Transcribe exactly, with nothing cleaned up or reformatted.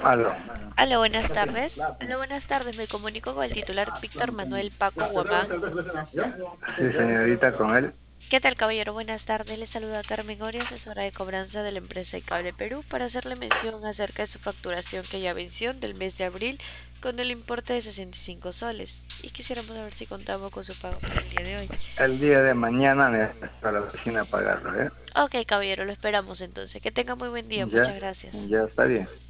Aló. Hola, buenas tardes. Hola, buenas tardes. Me comunico con el titular Víctor Manuel Paco Guamán. Sí, señorita, con él. ¿Qué tal, caballero? Buenas tardes. Le saluda Carmen Oria, asesora de cobranza de la empresa Cable Perú, para hacerle mención acerca de su facturación que ya venció del mes de abril con el importe de sesenta y cinco soles. Y quisiéramos saber si contamos con su pago para el día de hoy. El día de mañana me a la oficina a pagarlo, ¿eh? Ok, caballero, lo esperamos entonces. Que tenga muy buen día. Ya, Muchas gracias. ya está bien.